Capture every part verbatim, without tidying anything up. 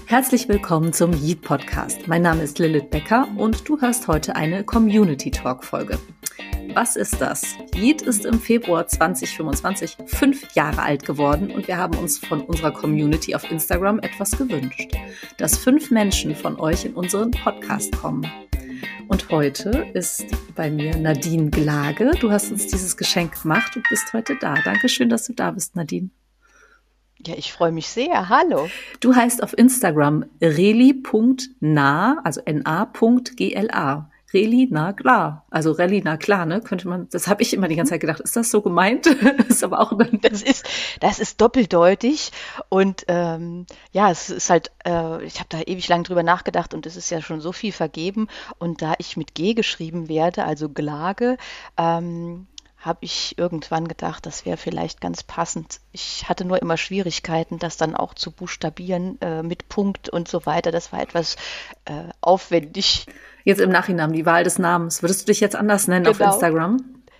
Herzlich willkommen zum Yeet Podcast. Mein Name ist Lilith Becker und du hörst heute eine Community Talk Folge. Was ist das? Yeet ist im Februar zwanzig fünfundzwanzig fünf Jahre alt geworden und wir haben uns von unserer Community auf Instagram etwas gewünscht, dass fünf Menschen von euch in unseren Podcast kommen. Und heute ist bei mir Nadine Glage. Du hast uns dieses Geschenk gemacht und bist heute da. Dankeschön, dass du da bist, Nadine. Ja, ich freue mich sehr. Hallo. Du heißt auf Instagram reli punkt na, also N A Punkt G L A. Reli, na klar. Also Reli, na klar, ne? Könnte man, das habe ich immer die ganze Zeit gedacht. Ist das so gemeint? Das ist aber auch das ist, das ist doppeldeutig und ähm, ja, es ist halt, äh, ich habe da ewig lang drüber nachgedacht und es ist ja schon so viel vergeben und da ich mit G geschrieben werde, also Glage, ähm, habe ich irgendwann gedacht, das wäre vielleicht ganz passend. Ich hatte nur immer Schwierigkeiten, das dann auch zu buchstabieren äh, mit Punkt und so weiter. Das war etwas äh, aufwendig. Jetzt im Nachhinein die Wahl des Namens. Würdest du dich jetzt anders nennen genau. auf Instagram?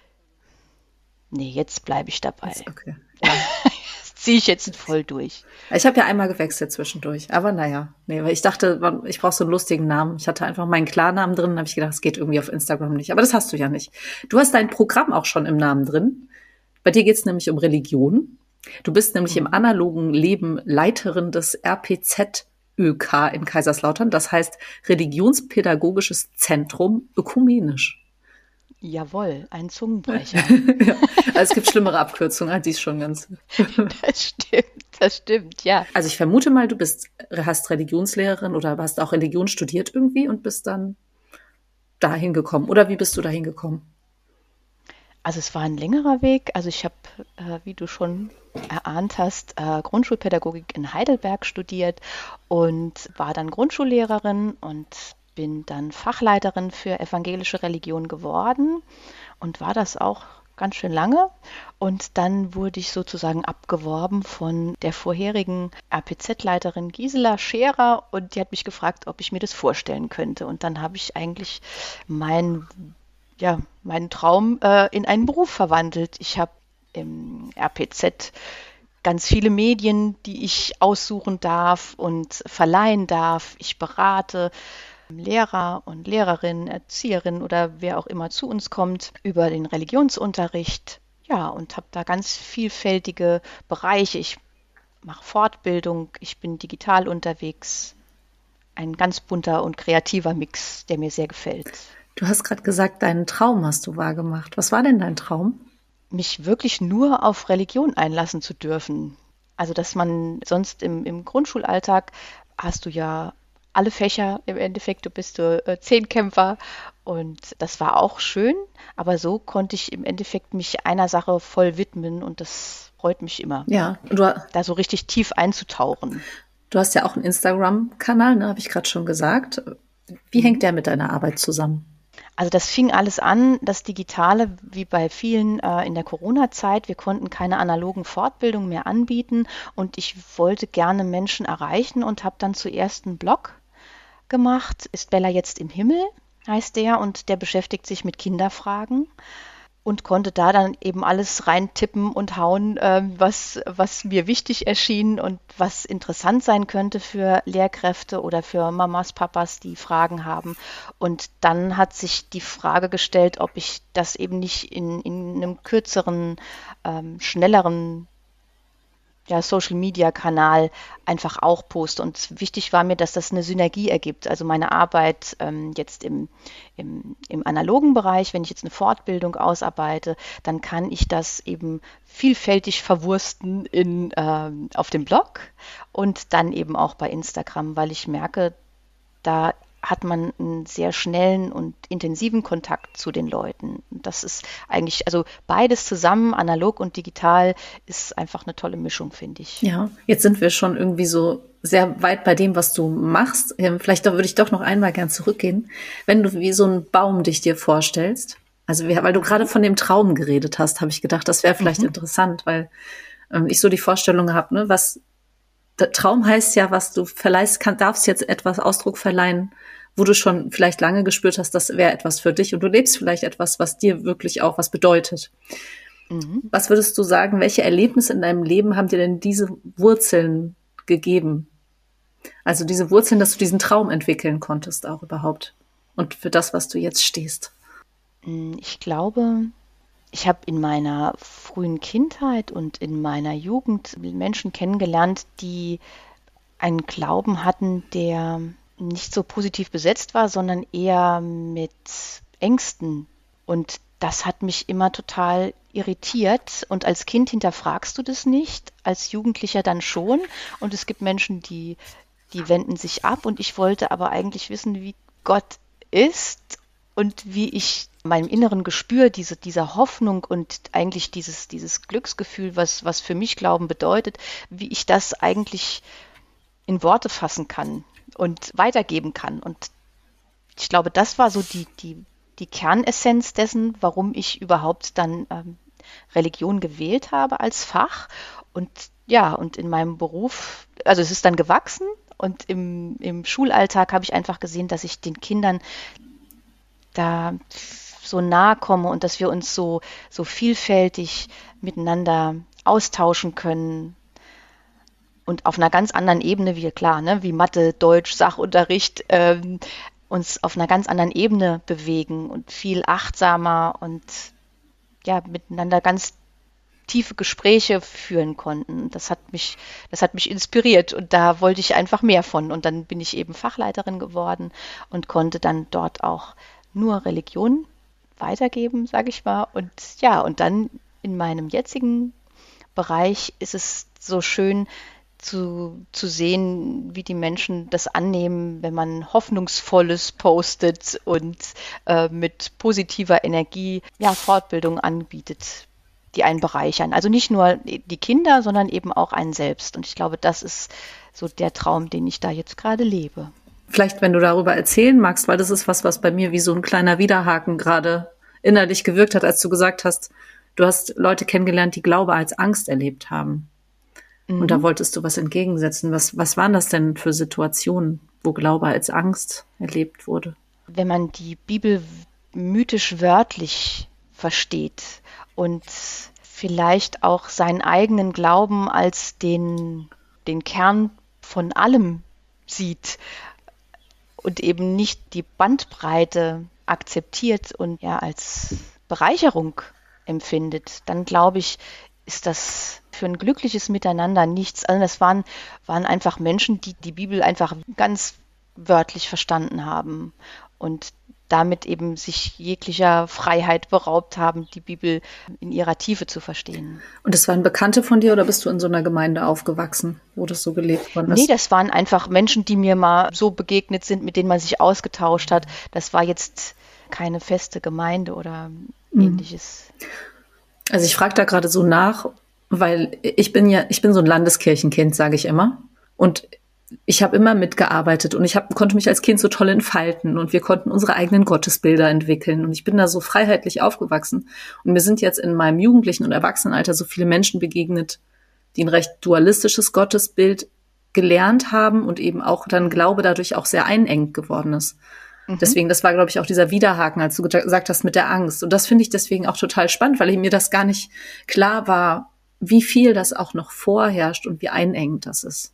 Nee, jetzt bleibe ich dabei. Okay. Ja. Das ziehe ich jetzt voll durch. Ich habe ja einmal gewechselt zwischendurch, aber naja, nee, weil ich dachte, ich brauche so einen lustigen Namen. Ich hatte einfach meinen Klarnamen drin, habe ich gedacht, es geht irgendwie auf Instagram nicht. Aber das hast du ja nicht. Du hast dein Programm auch schon im Namen drin. Bei dir geht es nämlich um Religion. Du bist nämlich mhm. im analogen Leben Leiterin des R P Z Ö K in Kaiserslautern. Das heißt Religionspädagogisches Zentrum Ökumenisch. Jawohl, ein Zungenbrecher. Ja, also es gibt schlimmere Abkürzungen, die ist schon ganz. Das stimmt, das stimmt, ja. Also ich vermute mal, du bist, hast Religionslehrerin oder hast auch Religion studiert irgendwie und bist dann dahin gekommen. Oder wie bist du dahin gekommen? Also es war ein längerer Weg. Also ich habe, äh, wie du schon erahnt hast, äh, Grundschulpädagogik in Heidelberg studiert und war dann Grundschullehrerin und bin dann Fachleiterin für evangelische Religion geworden und war das auch ganz schön lange. Und dann wurde ich sozusagen abgeworben von der vorherigen R P Z-Leiterin Gisela Scherer und die hat mich gefragt, ob ich mir das vorstellen könnte. Und dann habe ich eigentlich mein, ja, meinen Traum äh, in einen Beruf verwandelt. Ich habe im R P Z ganz viele Medien, die ich aussuchen darf und verleihen darf. Ich berate Lehrer und Lehrerinnen, Erzieherinnen oder wer auch immer zu uns kommt über den Religionsunterricht. Ja, und habe da ganz vielfältige Bereiche. Ich mache Fortbildung, ich bin digital unterwegs. Ein ganz bunter und kreativer Mix, der mir sehr gefällt. Du hast gerade gesagt, deinen Traum hast du wahrgemacht. Was war denn dein Traum? Mich wirklich nur auf Religion einlassen zu dürfen. Also, dass man sonst im, im Grundschulalltag hast du ja alle Fächer im Endeffekt, du bist so äh, Zehnkämpfer und das war auch schön, aber so konnte ich im Endeffekt mich einer Sache voll widmen und das freut mich immer, ja, du, da so richtig tief einzutauchen. Du hast ja auch einen Instagram-Kanal, ne, habe ich gerade schon gesagt. Wie hängt der mit deiner Arbeit zusammen? Also das fing alles an, das Digitale, wie bei vielen äh, in der Corona-Zeit. Wir konnten keine analogen Fortbildungen mehr anbieten und ich wollte gerne Menschen erreichen und habe dann zuerst einen Blog gemacht. Ist Bella jetzt im Himmel, heißt der, und der beschäftigt sich mit Kinderfragen und konnte da dann eben alles reintippen und hauen, äh, was, was mir wichtig erschien und was interessant sein könnte für Lehrkräfte oder für Mamas, Papas, die Fragen haben. Und dann hat sich die Frage gestellt, ob ich das eben nicht in, in einem kürzeren, ähm, schnelleren ja, Social-Media-Kanal einfach auch poste. Und wichtig war mir, dass das eine Synergie ergibt. Also meine Arbeit ähm, jetzt im, im, im analogen Bereich, wenn ich jetzt eine Fortbildung ausarbeite, dann kann ich das eben vielfältig verwursten in, ähm, auf dem Blog und dann eben auch bei Instagram, weil ich merke, da hat man einen sehr schnellen und intensiven Kontakt zu den Leuten. Das ist eigentlich, also beides zusammen, analog und digital, ist einfach eine tolle Mischung, finde ich. Ja, jetzt sind wir schon irgendwie so sehr weit bei dem, was du machst. Vielleicht würde ich doch noch einmal gern zurückgehen. Wenn du wie so einen Baum dich dir vorstellst, also weil du gerade von dem Traum geredet hast, habe ich gedacht, das wäre vielleicht mhm. interessant, weil ähm, ich so die Vorstellung habe, ne, was der Traum heißt ja, was du verleihst, kann, darfst jetzt etwas Ausdruck verleihen, wo du schon vielleicht lange gespürt hast, das wäre etwas für dich und du lebst vielleicht etwas, was dir wirklich auch was bedeutet. Mhm. Was würdest du sagen, welche Erlebnisse in deinem Leben haben dir denn diese Wurzeln gegeben? Also diese Wurzeln, dass du diesen Traum entwickeln konntest auch überhaupt. Und für das, was du jetzt stehst. Ich glaube, ich habe in meiner frühen Kindheit und in meiner Jugend Menschen kennengelernt, die einen Glauben hatten, der nicht so positiv besetzt war, sondern eher mit Ängsten. Und das hat mich immer total irritiert. Und als Kind hinterfragst du das nicht, als Jugendlicher dann schon. Und es gibt Menschen, die, die wenden sich ab. Und ich wollte aber eigentlich wissen, wie Gott ist und wie ich meinem inneren Gespür, diese, dieser Hoffnung und eigentlich dieses, dieses Glücksgefühl, was, was für mich Glauben bedeutet, wie ich das eigentlich in Worte fassen kann und weitergeben kann. Und ich glaube, das war so die, die, die Kernessenz dessen, warum ich überhaupt dann ähm, Religion gewählt habe als Fach. Und ja, und in meinem Beruf, also es ist dann gewachsen und im, im Schulalltag habe ich einfach gesehen, dass ich den Kindern da so nahe komme und dass wir uns so, so vielfältig miteinander austauschen können. Und auf einer ganz anderen Ebene, wie klar, ne, wie Mathe, Deutsch, Sachunterricht, ähm, uns auf einer ganz anderen Ebene bewegen und viel achtsamer und ja, miteinander ganz tiefe Gespräche führen konnten. Das hat mich, das hat mich inspiriert und da wollte ich einfach mehr von. Und dann bin ich eben Fachleiterin geworden und konnte dann dort auch nur Religion weitergeben, sage ich mal. Und ja, und dann in meinem jetzigen Bereich ist es so schön, zu, zu sehen, wie die Menschen das annehmen, wenn man Hoffnungsvolles postet und äh, mit positiver Energie ja, Fortbildung anbietet, die einen bereichern. Also nicht nur die Kinder, sondern eben auch einen selbst. Und ich glaube, das ist so der Traum, den ich da jetzt gerade lebe. Vielleicht, wenn du darüber erzählen magst, weil das ist was, was bei mir wie so ein kleiner Widerhaken gerade innerlich gewirkt hat, als du gesagt hast, du hast Leute kennengelernt, die Glaube als Angst erlebt haben. Und da wolltest du was entgegensetzen. Was, was waren das denn für Situationen, wo Glaube als Angst erlebt wurde? Wenn man die Bibel mythisch wörtlich versteht und vielleicht auch seinen eigenen Glauben als den, den Kern von allem sieht und eben nicht die Bandbreite akzeptiert und ja als Bereicherung empfindet, dann glaube ich, ist das für ein glückliches Miteinander nichts. Also das waren, waren einfach Menschen, die die Bibel einfach ganz wörtlich verstanden haben und damit eben sich jeglicher Freiheit beraubt haben, die Bibel in ihrer Tiefe zu verstehen. Und das waren Bekannte von dir oder bist du in so einer Gemeinde aufgewachsen, wo das so gelebt worden ist? Nee, das waren einfach Menschen, die mir mal so begegnet sind, mit denen man sich ausgetauscht hat. Das war jetzt keine feste Gemeinde oder ähnliches. Also ich frage da gerade so nach, weil ich bin ja, ich bin so ein Landeskirchenkind, sage ich immer. Und ich habe immer mitgearbeitet und ich hab, konnte mich als Kind so toll entfalten und wir konnten unsere eigenen Gottesbilder entwickeln. Und ich bin da so freiheitlich aufgewachsen. Und mir sind jetzt in meinem jugendlichen und Erwachsenenalter so viele Menschen begegnet, die ein recht dualistisches Gottesbild gelernt haben und eben auch dann Glaube dadurch auch sehr einengt geworden ist. Deswegen, das war, glaube ich, auch dieser Widerhaken, als du gesagt hast, mit der Angst. Und das finde ich deswegen auch total spannend, weil mir das gar nicht klar war, wie viel das auch noch vorherrscht und wie einengend das ist.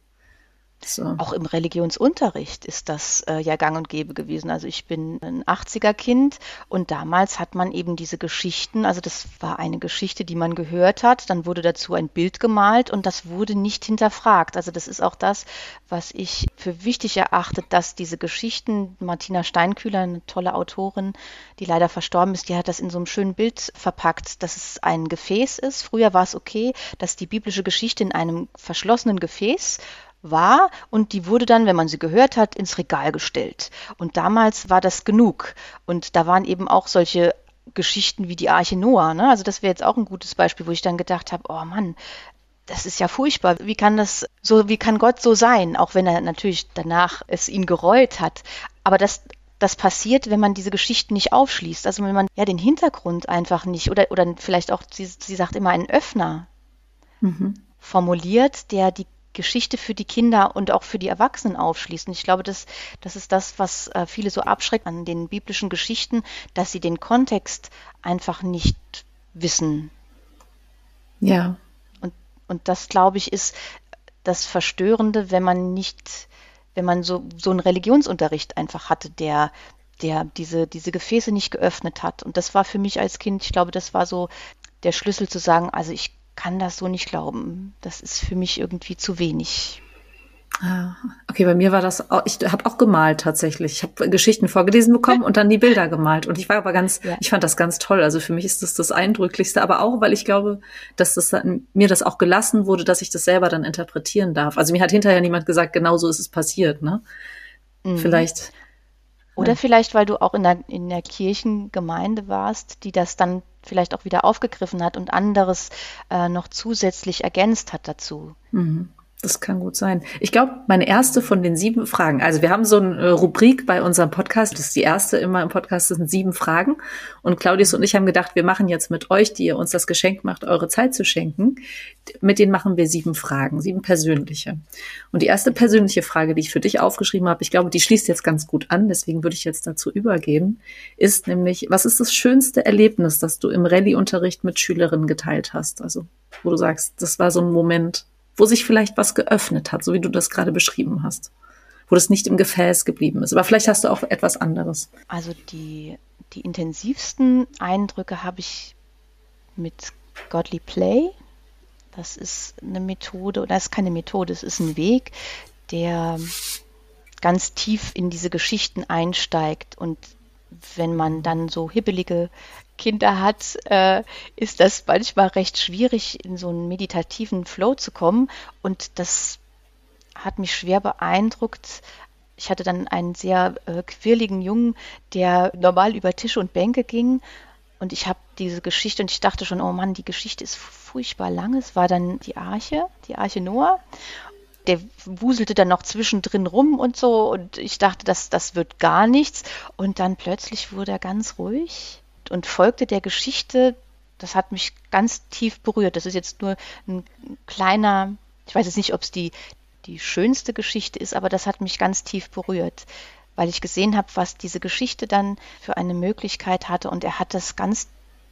So. Auch im Religionsunterricht ist das äh, ja gang und gäbe gewesen. Also ich bin ein achtziger-Kind und damals hat man eben diese Geschichten, also das war eine Geschichte, die man gehört hat, dann wurde dazu ein Bild gemalt und das wurde nicht hinterfragt. Also das ist auch das, was ich für wichtig erachte, dass diese Geschichten, Martina Steinkühler, eine tolle Autorin, die leider verstorben ist, die hat das in so einem schönen Bild verpackt, dass es ein Gefäß ist. Früher war es okay, dass die biblische Geschichte in einem verschlossenen Gefäß war und die wurde dann, wenn man sie gehört hat, ins Regal gestellt. Und damals war das genug. Und da waren eben auch solche Geschichten wie die Arche Noah. Ne? Also das wäre jetzt auch ein gutes Beispiel, wo ich dann gedacht habe, oh Mann, das ist ja furchtbar. Wie kann das so, wie kann Gott so sein? Auch wenn er natürlich danach es ihn gereut hat. Aber das, das passiert, wenn man diese Geschichten nicht aufschließt. Also wenn man ja den Hintergrund einfach nicht oder, oder vielleicht auch, sie, sie sagt immer, einen Öffner mhm. formuliert, der die Geschichte für die Kinder und auch für die Erwachsenen aufschließen. Ich glaube, das, das ist das, was äh, viele so abschreckt an den biblischen Geschichten, dass sie den Kontext einfach nicht wissen. Ja. Und, und das, glaube ich, ist das Verstörende, wenn man nicht wenn man so, so einen Religionsunterricht einfach hatte, der, der diese, diese Gefäße nicht geöffnet hat. Und das war für mich als Kind, ich glaube, das war so der Schlüssel zu sagen, also ich kann das so nicht glauben. Das ist für mich irgendwie zu wenig. Ah, okay, bei mir war das auch, ich habe auch gemalt tatsächlich. Ich habe Geschichten vorgelesen bekommen und dann die Bilder gemalt. Und ich war aber ganz, ja. ich fand das ganz toll. Also für mich ist das das Eindrücklichste, aber auch, weil ich glaube, dass das dann, mir das auch gelassen wurde, dass ich das selber dann interpretieren darf. Also mir hat hinterher niemand gesagt, genau so ist es passiert, ne? Mhm. Vielleicht. Oder ja. vielleicht, weil du auch in der, in der Kirchengemeinde warst, die das dann vielleicht auch wieder aufgegriffen hat und anderes äh, noch zusätzlich ergänzt hat dazu. Mhm. Das kann gut sein. Ich glaube, meine erste von den sieben Fragen, also wir haben so eine Rubrik bei unserem Podcast, das ist die erste immer im Podcast, das sind sieben Fragen. Und Claudius und ich haben gedacht, wir machen jetzt mit euch, die ihr uns das Geschenk macht, eure Zeit zu schenken, mit denen machen wir sieben Fragen, sieben persönliche. Und die erste persönliche Frage, die ich für dich aufgeschrieben habe, ich glaube, die schließt jetzt ganz gut an, deswegen würde ich jetzt dazu übergehen, ist nämlich, was ist das schönste Erlebnis, das du im Rallye-Unterricht mit Schülerinnen geteilt hast? Also, wo du sagst, das war so ein Moment, wo sich vielleicht was geöffnet hat, so wie du das gerade beschrieben hast, wo das nicht im Gefäß geblieben ist. Aber vielleicht hast du auch etwas anderes. Also die, die intensivsten Eindrücke habe ich mit Godly Play. Das ist eine Methode, oder das ist keine Methode, es ist ein Weg, der ganz tief in diese Geschichten einsteigt. Und wenn man dann so hibbelige Kinder hat, äh, ist das manchmal recht schwierig, in so einen meditativen Flow zu kommen. Und das hat mich schwer beeindruckt. Ich hatte dann einen sehr äh, quirligen Jungen, der normal über Tische und Bänke ging. Und ich habe diese Geschichte, und ich dachte schon, oh Mann, die Geschichte ist furchtbar lang. Es war dann die Arche, die Arche Noah. Der wuselte dann noch zwischendrin rum und so. Und ich dachte, das, das wird gar nichts. Und dann plötzlich wurde er ganz ruhig und folgte der Geschichte. Das hat mich ganz tief berührt. Das ist jetzt nur ein kleiner, ich weiß jetzt nicht, ob es die, die schönste Geschichte ist, aber das hat mich ganz tief berührt, weil ich gesehen habe, was diese Geschichte dann für eine Möglichkeit hatte. Und er hat das ganz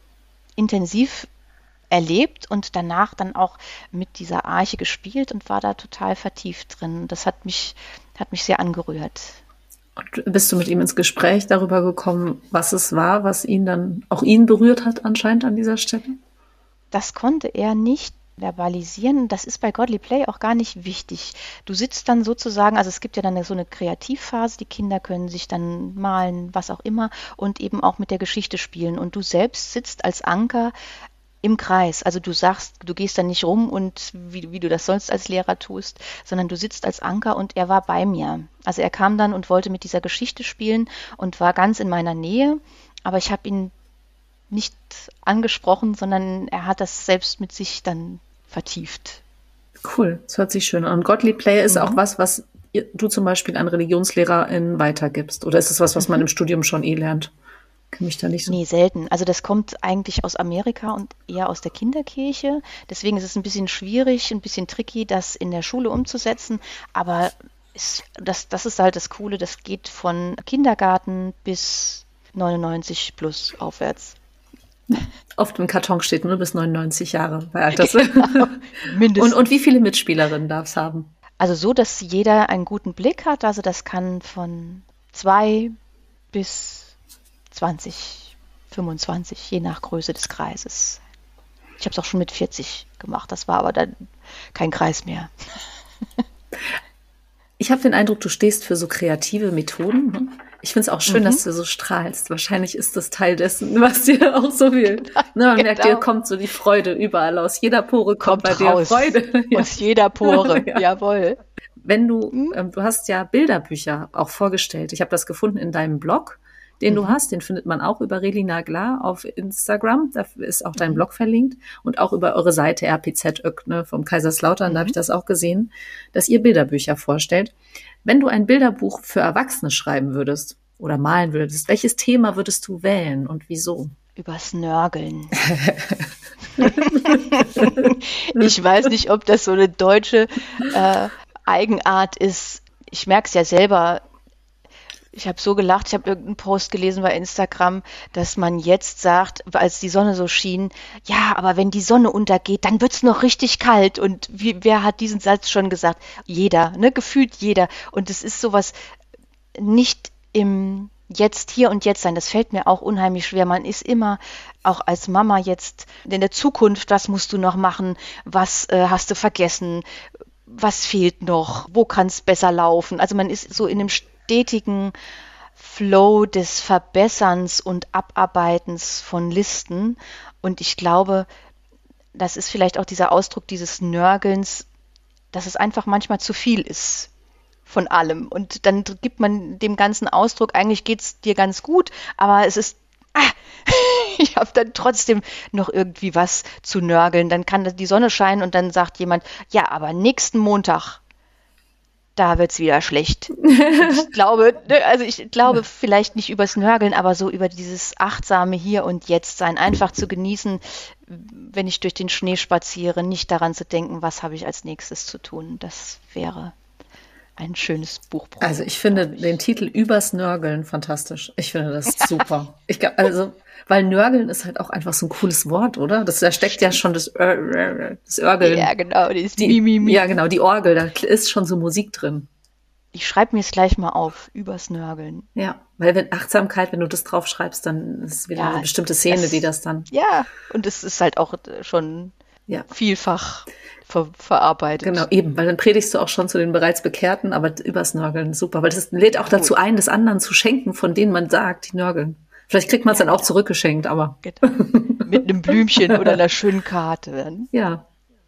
intensiv erlebt und danach dann auch mit dieser Arche gespielt und war da total vertieft drin. Das hat mich, hat mich sehr angerührt. Und bist du mit ihm ins Gespräch darüber gekommen, was es war, was ihn dann, auch ihn berührt hat anscheinend an dieser Stelle? Das konnte er nicht verbalisieren. Das ist bei Godly Play auch gar nicht wichtig. Du sitzt dann sozusagen, also es gibt ja dann so eine Kreativphase, die Kinder können sich dann malen, was auch immer, und eben auch mit der Geschichte spielen. Und du selbst sitzt als Anker im Kreis. Also du sagst, du gehst dann nicht rum und wie, wie du das sonst als Lehrer tust, sondern du sitzt als Anker und er war bei mir. Also er kam dann und wollte mit dieser Geschichte spielen und war ganz in meiner Nähe, aber ich habe ihn nicht angesprochen, sondern er hat das selbst mit sich dann vertieft. Cool, das hört sich schön an. Und Godly Play ist mhm. auch was, was du zum Beispiel an ReligionslehrerInnen weitergibst? Oder ist es was, was man mhm. im Studium schon eh lernt? Mich da nicht so. Nee, selten. Also das kommt eigentlich aus Amerika und eher aus der Kinderkirche. Deswegen ist es ein bisschen schwierig, ein bisschen tricky, das in der Schule umzusetzen. Aber ist, das, das ist halt das Coole, das geht von Kindergarten bis neunundneunzig plus aufwärts. Oft im Karton steht nur bis neunundneunzig Jahre bei Alters. Genau, mindestens. Und, und wie viele Mitspielerinnen darf es haben? Also so, dass jeder einen guten Blick hat. Also das kann von zwei bis zwanzig, fünfundzwanzig, je nach Größe des Kreises. Ich habe es auch schon mit vierzig gemacht, das war aber dann kein Kreis mehr. Ich habe den Eindruck, du stehst für so kreative Methoden. Ne? Ich finde es auch schön, mhm. dass du so strahlst. Wahrscheinlich ist das Teil dessen, was dir auch so viel. Ne, man genau. merkt, dir kommt so die Freude überall aus. Jeder Pore kommt, kommt bei raus. Dir Freude. Aus jeder Pore, ja. Jawohl. Wenn du, mhm. ähm, du hast ja Bilderbücher auch vorgestellt. Ich habe das gefunden in deinem Blog, den mhm. du hast. Den findet man auch über Relina Glar auf Instagram. Da ist auch dein mhm. Blog verlinkt. Und auch über eure Seite R P Z Öckne vom Kaiserslautern. Mhm. Da habe ich das auch gesehen, dass ihr Bilderbücher vorstellt. Wenn du ein Bilderbuch für Erwachsene schreiben würdest oder malen würdest, welches Thema würdest du wählen und wieso? Übers Nörgeln. Ich weiß nicht, ob das so eine deutsche äh, Eigenart ist. Ich merke es ja selber. Ich habe so gelacht, ich habe irgendeinen Post gelesen bei Instagram, dass man jetzt sagt, als die Sonne so schien, ja, aber wenn die Sonne untergeht, dann wird's noch richtig kalt. Und wie, wer hat diesen Satz schon gesagt? Jeder, ne, gefühlt jeder. Und es ist sowas nicht im Jetzt, hier und jetzt sein. Das fällt mir auch unheimlich schwer. Man ist immer, auch als Mama jetzt, in der Zukunft, was musst du noch machen? Was äh, hast du vergessen? Was fehlt noch? Wo kann es besser laufen? Also man ist so in einem stetigen Flow des Verbesserns und Abarbeitens von Listen. Und ich glaube, das ist vielleicht auch dieser Ausdruck dieses Nörgelns, dass es einfach manchmal zu viel ist von allem. Und dann gibt man dem ganzen Ausdruck, eigentlich geht es dir ganz gut, aber es ist, ah, ich habe dann trotzdem noch irgendwie was zu nörgeln. Dann kann die Sonne scheinen und dann sagt jemand, ja, aber nächsten Montag, da wird's wieder schlecht. Und ich glaube, also ich glaube vielleicht nicht übers Nörgeln, aber so über dieses achtsame Hier und Jetzt sein, einfach zu genießen, wenn ich durch den Schnee spaziere, nicht daran zu denken, was habe ich als nächstes zu tun. Das wäre ein schönes Buchprojekt. Also ich finde den Titel Übers Nörgeln fantastisch. Ich finde das super. Ich glaube, also, weil Nörgeln ist halt auch einfach so ein cooles Wort, oder? Das, da steckt ja schon das, Ör, das Örgeln. Ja, genau, das ist die, Mi, Mi, Mi. Ja, genau, die Orgel, da ist schon so Musik drin. Ich schreibe mir es gleich mal auf, übers Nörgeln. Ja, weil wenn Achtsamkeit, wenn du das drauf schreibst, dann ist es wieder Ja, eine bestimmte Szene, das- die das dann, Ja, und es ist halt auch schon ja. vielfach ver verarbeitet. Genau, eben, weil dann predigst du auch schon zu den bereits Bekehrten, aber übers Nörgeln, super, weil das lädt auch dazu ein, das anderen zu schenken, von denen man sagt, die nörgeln. Vielleicht kriegt man es dann auch zurückgeschenkt, aber Genau. Mit einem Blümchen oder einer schönen Karte. Dann. ja,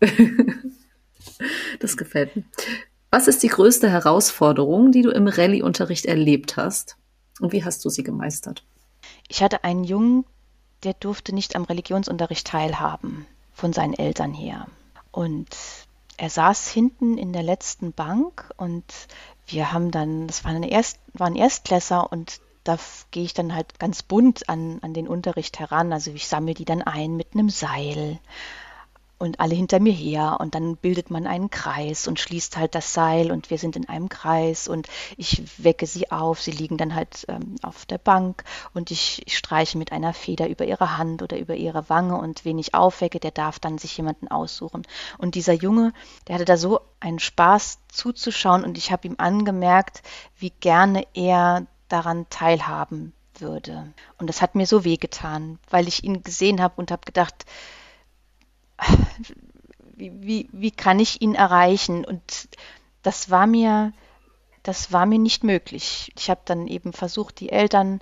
das gefällt mir. Was ist die größte Herausforderung, die du im Rallye-Unterricht erlebt hast? Und wie hast du sie gemeistert? Ich hatte einen Jungen, der durfte nicht am Religionsunterricht teilhaben, von seinen Eltern her. Und er saß hinten in der letzten Bank und wir haben dann, das war, eine Erst, war ein Erstklässer und da f- gehe ich dann halt ganz bunt an, an den Unterricht heran. Also ich sammle die dann ein mit einem Seil und alle hinter mir her und dann bildet man einen Kreis und schließt halt das Seil und wir sind in einem Kreis und ich wecke sie auf, sie liegen dann halt ähm, auf der Bank und ich, ich streiche mit einer Feder über ihre Hand oder über ihre Wange und wen ich aufwecke, der darf dann sich jemanden aussuchen. Und dieser Junge, der hatte da so einen Spaß zuzuschauen und ich habe ihm angemerkt, wie gerne er daran teilhaben würde. Und das hat mir so wehgetan, weil ich ihn gesehen habe und habe gedacht, wie, wie, wie kann ich ihn erreichen? Und das war mir, das war mir nicht möglich. Ich habe dann eben versucht, die Eltern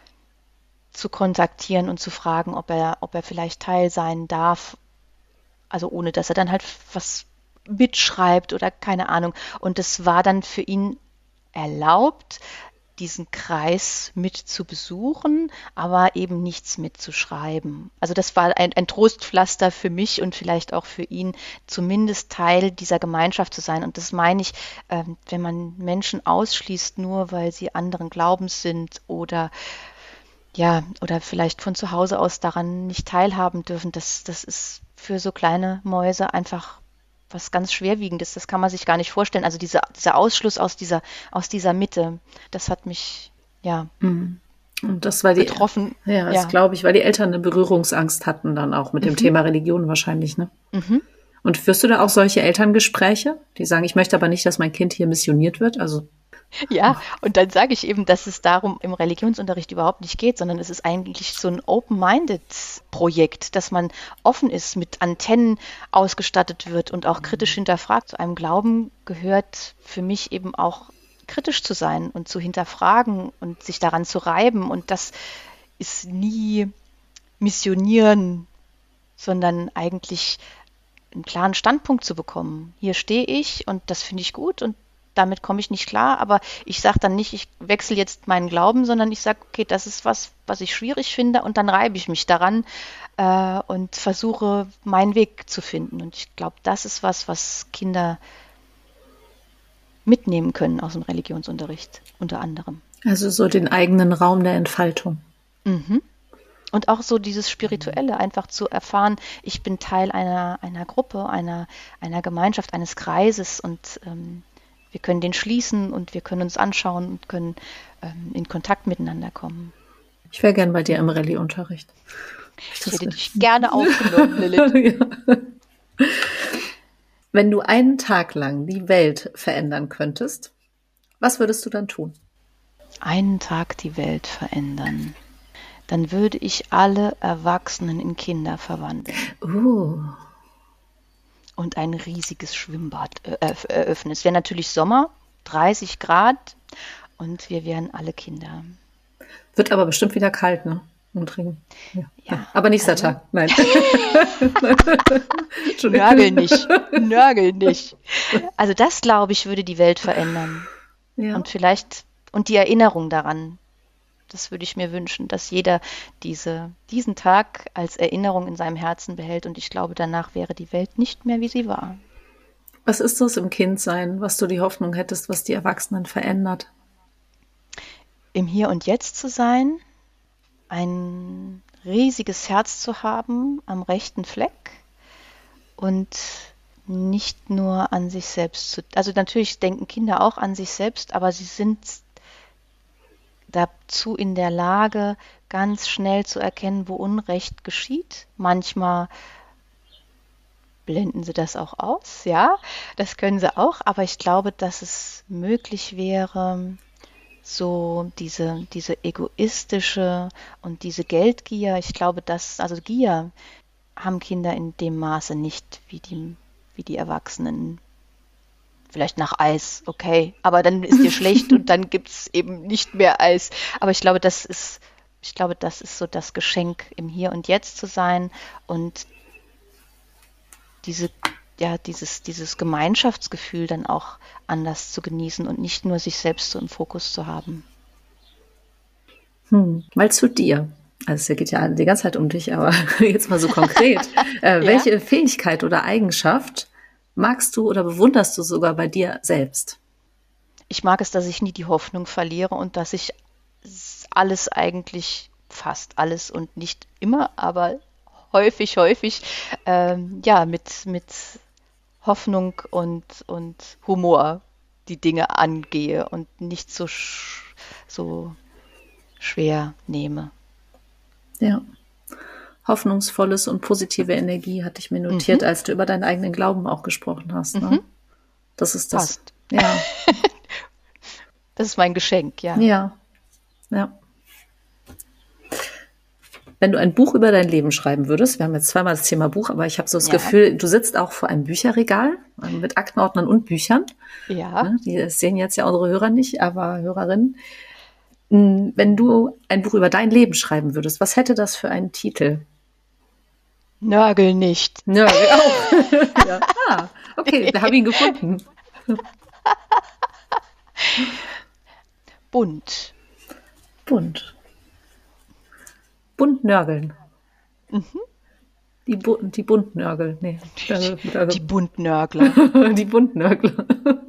zu kontaktieren und zu fragen, ob er, ob er vielleicht Teil sein darf. Also ohne, dass er dann halt was mitschreibt oder keine Ahnung. Und es war dann für ihn erlaubt, diesen Kreis mit zu besuchen, aber eben nichts mitzuschreiben. Also das war ein, ein Trostpflaster für mich und vielleicht auch für ihn, zumindest Teil dieser Gemeinschaft zu sein. Und das meine ich, ähm, wenn man Menschen ausschließt, nur weil sie anderen Glaubens sind oder ja, oder vielleicht von zu Hause aus daran nicht teilhaben dürfen, das, das ist für so kleine Mäuse einfach was ganz Schwerwiegendes. Das kann man sich gar nicht vorstellen. Also diese, dieser Ausschluss aus dieser, aus dieser Mitte, das hat mich ja Und das war die, getroffen. ja, das Ja. glaube ich, weil die Eltern eine Berührungsangst hatten dann auch mit dem Thema Religion wahrscheinlich, ne? Mhm. Und führst du da auch solche Elterngespräche, die sagen, ich möchte aber nicht, dass mein Kind hier missioniert wird? Also, Ja, und dann sage ich eben, dass es darum im Religionsunterricht überhaupt nicht geht, sondern es ist eigentlich so ein Open-Minded-Projekt, dass man offen ist, mit Antennen ausgestattet wird und auch kritisch hinterfragt. Zu einem Glauben gehört für mich eben auch kritisch zu sein und zu hinterfragen und sich daran zu reiben. Und das ist nie missionieren, sondern eigentlich einen klaren Standpunkt zu bekommen. Hier stehe ich und das finde ich gut und damit komme ich nicht klar, aber ich sage dann nicht, ich wechsle jetzt meinen Glauben, sondern ich sage, okay, das ist was, was ich schwierig finde und dann reibe ich mich daran äh, und versuche, meinen Weg zu finden. Und ich glaube, das ist was, was Kinder mitnehmen können aus dem Religionsunterricht, unter anderem. also so den eigenen Raum der Entfaltung. Mhm. Und auch so dieses Spirituelle, einfach zu erfahren, ich bin Teil einer, einer Gruppe, einer, einer Gemeinschaft, eines Kreises und ähm, wir können den schließen und wir können uns anschauen und können ähm, in Kontakt miteinander kommen. Ich wäre gern bei dir im Rallye-Unterricht. Ich hätte dich gerne aufgenommen, Lilith. Ja. Wenn du einen Tag lang die Welt verändern könntest, was würdest du dann tun? Einen Tag die Welt verändern. Dann würde ich alle Erwachsenen in Kinder verwandeln. Uh. Und ein riesiges Schwimmbad eröffnen. Es wäre natürlich Sommer, dreißig Grad und wir wären alle Kinder. Wird aber bestimmt wieder kalt, ne? Umdrehen. Ja. Ja, aber nicht also, Sata, nein. Nörgel nicht, Nörgel nicht. Also das, glaube ich, würde die Welt verändern. Ja. Und vielleicht, und die Erinnerung daran, das würde ich mir wünschen, dass jeder diese, diesen Tag als Erinnerung in seinem Herzen behält. Und ich glaube, danach wäre die Welt nicht mehr, wie sie war. Was ist das im Kindsein, was du die Hoffnung hättest, was die Erwachsenen verändert? Im Hier und Jetzt zu sein, ein riesiges Herz zu haben am rechten Fleck und nicht nur an sich selbst zu, also natürlich denken Kinder auch an sich selbst, aber sie sind dazu in der Lage, ganz schnell zu erkennen, wo Unrecht geschieht. Manchmal blenden sie das auch aus, ja, das können sie auch, aber ich glaube, dass es möglich wäre, so diese, diese egoistische und diese Geldgier, ich glaube, dass, also Gier haben Kinder in dem Maße nicht wie die, wie die Erwachsenen. Vielleicht nach Eis, okay, aber dann ist dir schlecht und dann gibt es eben nicht mehr Eis. Aber ich glaube, das ist, ich glaube, das ist so das Geschenk, im Hier und Jetzt zu sein und diese ja, dieses, dieses Gemeinschaftsgefühl dann auch anders zu genießen und nicht nur sich selbst so im Fokus zu haben. Hm, mal zu dir. Also es geht ja die ganze Zeit um dich, aber jetzt mal so konkret. äh, Ja. Welche Fähigkeit oder Eigenschaft magst du oder bewunderst du sogar bei dir selbst? Ich mag es, dass ich nie die Hoffnung verliere und dass ich alles eigentlich, fast alles und nicht immer, aber häufig, häufig, ähm, ja, mit, mit Hoffnung und, und Humor die Dinge angehe und nicht so, sch- so schwer nehme. Ja. Hoffnungsvolles und positive Energie hatte ich mir notiert, Mhm. als du über deinen eigenen Glauben auch gesprochen hast. Ne? Mhm. Das ist das. Passt. Ja, Das ist mein Geschenk, ja. ja, ja. Wenn du ein Buch über dein Leben schreiben würdest, wir haben jetzt zweimal das Thema Buch, aber ich habe so das Ja. Gefühl, du sitzt auch vor einem Bücherregal äh, mit Aktenordnern und Büchern. Ja. Ne? Die sehen jetzt ja unsere Hörer nicht, aber Hörerinnen. Mm, Wenn du ein Buch über dein Leben schreiben würdest, was hätte das für einen Titel? Nörgel nicht. Ja, auch. Ja. Ah, okay, wir haben ihn gefunden. Bunt. Bunt. Bunt nörgeln. Die, Bu die Buntnörgel. Nee. Nörgel, Nörgel. Die Buntnörgler. Die Buntnörgler.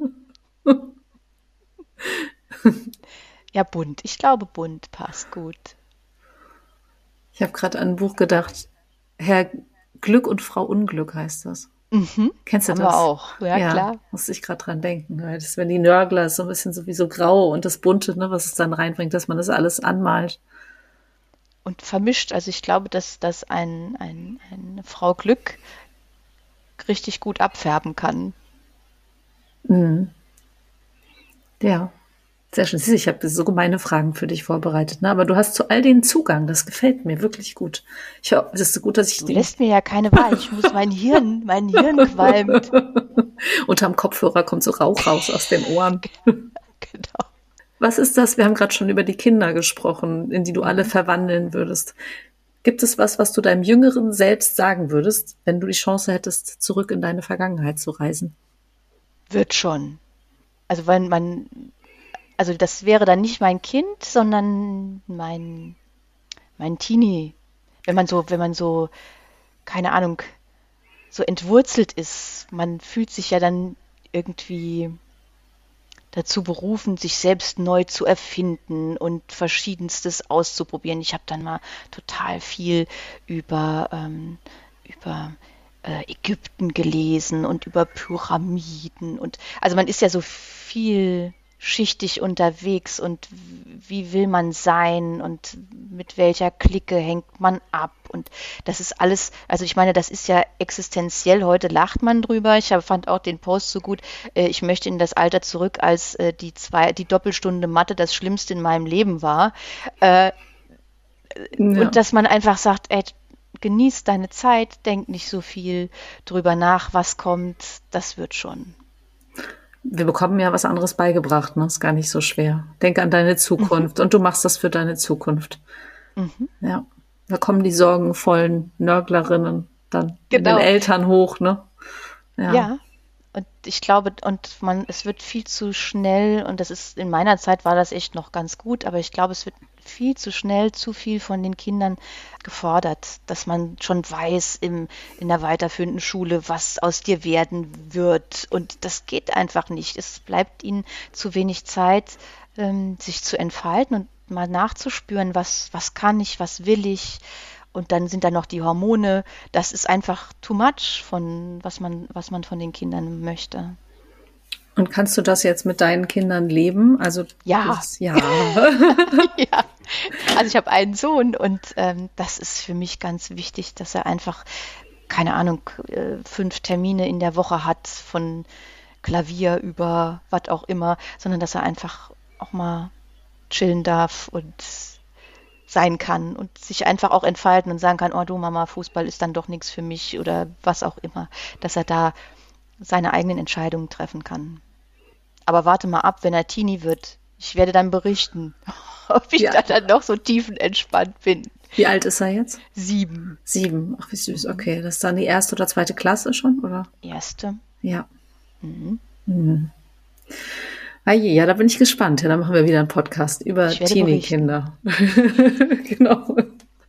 Ja, bunt. Ich glaube, bunt passt gut. Ich habe gerade an ein Buch gedacht. Herr Glück und Frau Unglück heißt das. Mhm. Kennst du Haben das? wir auch. Ja, klar. Musste ich gerade dran denken. Weil Das, wenn die Nörgler ist so ein bisschen sowieso grau und das Bunte, ne, was es dann reinbringt, dass man das alles anmalt. Und vermischt. Also ich glaube, dass, dass ein, ein, eine Frau Glück richtig gut abfärben kann. Mhm. Ja, sehr schön. Siehst du, ich habe so gemeine Fragen für dich vorbereitet, ne? Aber du hast zu all denen Zugang. Das gefällt mir wirklich gut. Ich hoffe, es ist so gut, dass ich Du den lässt mir ja keine Wahl. Ich muss mein Hirn, mein Hirn qualmt. unterm Kopfhörer kommt so Rauch raus aus den Ohren. Genau. Was ist das? Wir haben gerade schon über die Kinder gesprochen, in die du alle verwandeln würdest. Gibt es was, was du deinem jüngeren Selbst sagen würdest, wenn du die Chance hättest, zurück in deine Vergangenheit zu reisen? Wird schon. Also wenn man, also das wäre dann nicht mein Kind, sondern mein, mein Teenie. Wenn man so, wenn man so, keine Ahnung, so entwurzelt ist, man fühlt sich ja dann irgendwie dazu berufen, sich selbst neu zu erfinden und Verschiedenstes auszuprobieren. Ich habe dann mal total viel über, ähm, über äh, Ägypten gelesen und über Pyramiden und also man ist ja so vielschichtig unterwegs und wie will man sein und mit welcher Clique hängt man ab und das ist alles, also ich meine, das ist ja existenziell, heute lacht man drüber, ich hab, fand auch den Post so gut, äh, ich möchte in das Alter zurück, als äh, die zwei, die Doppelstunde Mathe das Schlimmste in meinem Leben war, äh, Ja. und dass man einfach sagt, ey, genieß deine Zeit, denk nicht so viel drüber nach, was kommt, das wird schon. Wir bekommen ja was anderes beigebracht, ne? Ist gar nicht so schwer. Denk an deine Mhm. Zukunft und du machst das für deine Zukunft. Mhm. Ja. Da kommen die sorgenvollen Nörglerinnen dann in den Genau. Eltern hoch, ne? Ja. Ja, und ich glaube, und man, es wird viel zu schnell, und das ist, in meiner Zeit war das echt noch ganz gut, aber ich glaube, es wird viel zu schnell zu viel von den Kindern gefordert, dass man schon weiß im, in der weiterführenden Schule, was aus dir werden wird. Und das geht einfach nicht. Es bleibt ihnen zu wenig Zeit, ähm, sich zu entfalten und mal nachzuspüren, was, was kann ich, was will ich. Und dann sind da noch die Hormone. Das ist einfach too much von was man, was man von den Kindern möchte. Und kannst du das jetzt mit deinen Kindern leben? Also, Ja, das, ja. ja. Also ich habe einen Sohn und ähm, das ist für mich ganz wichtig, dass er einfach, keine Ahnung, äh, fünf Termine in der Woche hat, von Klavier über was auch immer, sondern dass er einfach auch mal chillen darf und sein kann und sich einfach auch entfalten und sagen kann, oh du Mama, Fußball ist dann doch nichts für mich oder was auch immer, dass er da seine eigenen Entscheidungen treffen kann. Aber warte mal ab, wenn er Teenie wird. Ich werde dann berichten, ob ich Ja. da dann noch so tiefenentspannt bin. Wie alt ist er jetzt? Sieben. Sieben. Ach, wie süß. Okay. Das ist dann die erste oder zweite Klasse schon, oder? Erste. Ja. Mhm. Hm. Ah je, ja, da bin ich gespannt. Ja, dann machen wir wieder einen Podcast über Ich werde berichten. Teenie-Kinder. Genau.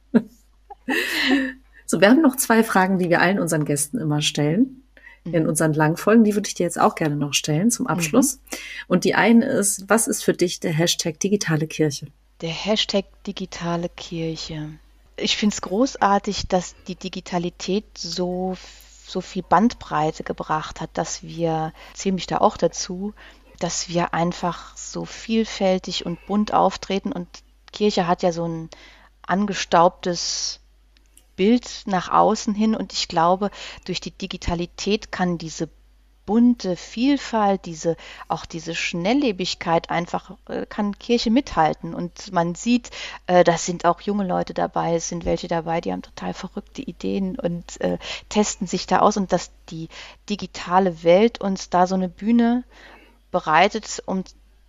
So, wir haben noch zwei Fragen, die wir allen unseren Gästen immer stellen. In Mhm. unseren Langfolgen. Die würde ich dir jetzt auch gerne noch stellen zum Mhm. Abschluss. Und die eine ist, was ist für dich der Hashtag digitale Kirche? Der Hashtag digitale Kirche. Ich finde es großartig, dass die Digitalität so, so viel Bandbreite gebracht hat, dass wir, zähle mich da auch dazu, dass wir einfach so vielfältig und bunt auftreten und Kirche hat ja so ein angestaubtes Bild nach außen hin und ich glaube, durch die Digitalität kann diese bunte Vielfalt, diese auch diese Schnelllebigkeit einfach äh, kann Kirche mithalten und man sieht, äh, da sind auch junge Leute dabei, es sind welche dabei, die haben total verrückte Ideen und äh, testen sich da aus und dass die digitale Welt uns da so eine Bühne bereitet, um,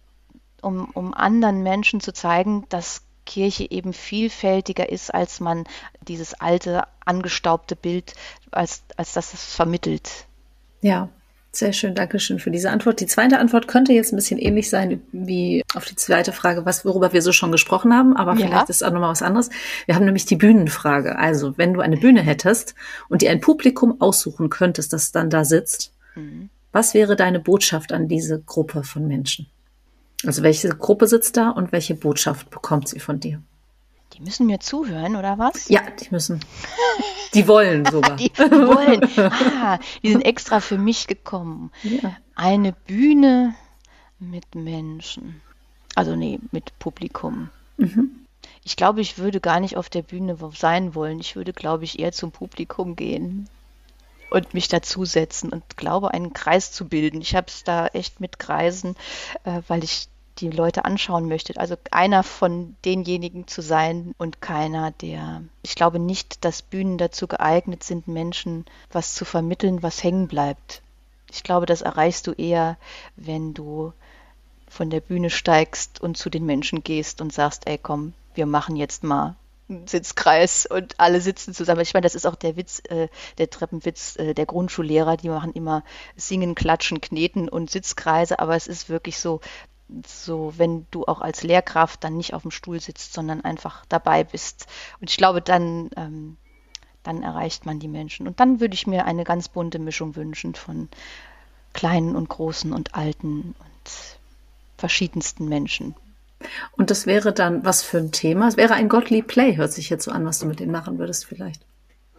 um, um anderen Menschen zu zeigen, dass Kirche eben vielfältiger ist, als man dieses alte, angestaubte Bild, als, als das es vermittelt. Ja, sehr schön. Dankeschön für diese Antwort. Die zweite Antwort könnte jetzt ein bisschen ähnlich sein wie auf die zweite Frage, was, worüber wir so schon gesprochen haben, aber Ja. vielleicht ist auch nochmal was anderes. Wir haben nämlich die Bühnenfrage. Also, wenn du eine Bühne hättest und dir ein Publikum aussuchen könntest, das dann da sitzt, Mhm. was wäre deine Botschaft an diese Gruppe von Menschen? Also, welche Gruppe sitzt da und welche Botschaft bekommt sie von dir? Die müssen mir zuhören, oder was? Ja, die müssen. Die wollen sogar. Die, die wollen. Ah, die sind extra für mich gekommen. Ja. Eine Bühne mit Menschen. Also nee, mit Publikum. Mhm. Ich glaube, ich würde gar nicht auf der Bühne sein wollen. Ich würde, glaube ich, eher zum Publikum gehen und mich dazusetzen und glaube, einen Kreis zu bilden. Ich habe es da echt mit Kreisen, äh, weil ich die Leute anschauen möchte. Also einer von denjenigen zu sein und keiner, der... Ich glaube nicht, dass Bühnen dazu geeignet sind, Menschen was zu vermitteln, was hängen bleibt. Ich glaube, das erreichst du eher, wenn du von der Bühne steigst und zu den Menschen gehst und sagst, ey komm, wir machen jetzt mal einen Sitzkreis und alle sitzen zusammen. Ich meine, das ist auch der Witz, äh, der Treppenwitz äh, der Grundschullehrer, die machen immer Singen, Klatschen, Kneten und Sitzkreise, aber es ist wirklich so, so, wenn du auch als Lehrkraft dann nicht auf dem Stuhl sitzt, sondern einfach dabei bist. Und ich glaube, dann, ähm, dann erreicht man die Menschen. Und dann würde ich mir eine ganz bunte Mischung wünschen von kleinen und großen und alten und verschiedensten Menschen. Und das wäre dann was für ein Thema? Es wäre ein Gottlieb Play, hört sich jetzt so an, was du mit denen machen würdest vielleicht.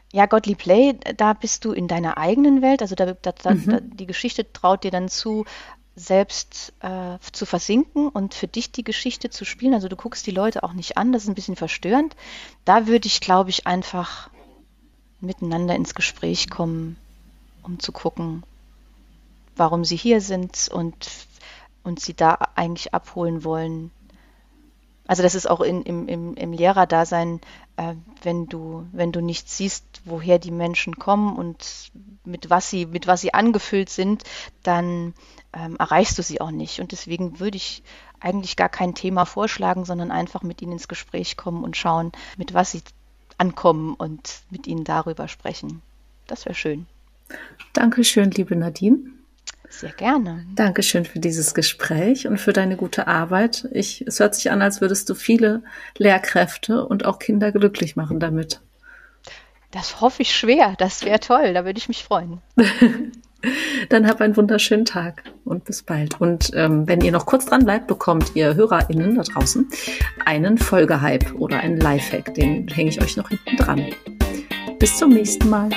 Ja, Godly Play, da bist du in deiner eigenen Welt, also da, da, da, Mhm. da die Geschichte traut dir dann zu, selbst äh, zu versinken und für dich die Geschichte zu spielen. Also du guckst die Leute auch nicht an, das ist ein bisschen verstörend. Da würde ich, glaube ich, einfach miteinander ins Gespräch kommen, um zu gucken, warum sie hier sind und, und sie da eigentlich abholen wollen. Also das ist auch in, im, im, im Lehrerdasein, äh, wenn du, wenn du nicht siehst, woher die Menschen kommen und mit was sie, mit was sie angefüllt sind, dann ähm, erreichst du sie auch nicht. Und deswegen würde ich eigentlich gar kein Thema vorschlagen, sondern einfach mit ihnen ins Gespräch kommen und schauen, mit was sie ankommen und mit ihnen darüber sprechen. Das wäre schön. Dankeschön, liebe Nadine. Sehr gerne. Dankeschön für dieses Gespräch und für deine gute Arbeit. Ich, es hört sich an, als würdest du viele Lehrkräfte und auch Kinder glücklich machen damit. Das hoffe ich schwer. Das wäre toll. Da würde ich mich freuen. Dann hab einen wunderschönen Tag und bis bald. Und ähm, wenn ihr noch kurz dran bleibt, bekommt ihr HörerInnen da draußen einen Folgehype oder einen Lifehack. Den hänge ich euch noch hinten dran. Bis zum nächsten Mal.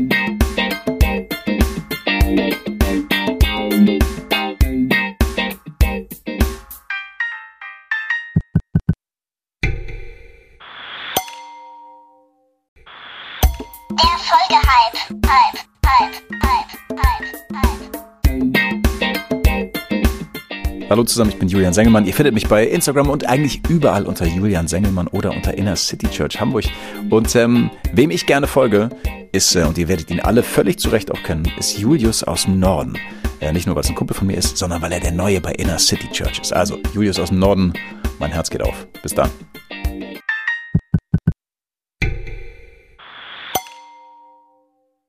Der Folgehype. Hype, Hype, Hype, Hype, Hype. Hallo zusammen, ich bin Julian Sengelmann. Ihr findet mich bei Instagram und eigentlich überall unter Julian Sengelmann oder unter Inner City Church Hamburg. Und ähm, wem ich gerne folge, ist, äh, und ihr werdet ihn alle völlig zu Recht auch kennen, ist Julius aus dem Norden. Äh, nicht nur, weil es ein Kumpel von mir ist, sondern weil er der Neue bei Inner City Church ist. Also, Julius aus dem Norden, mein Herz geht auf. Bis dann.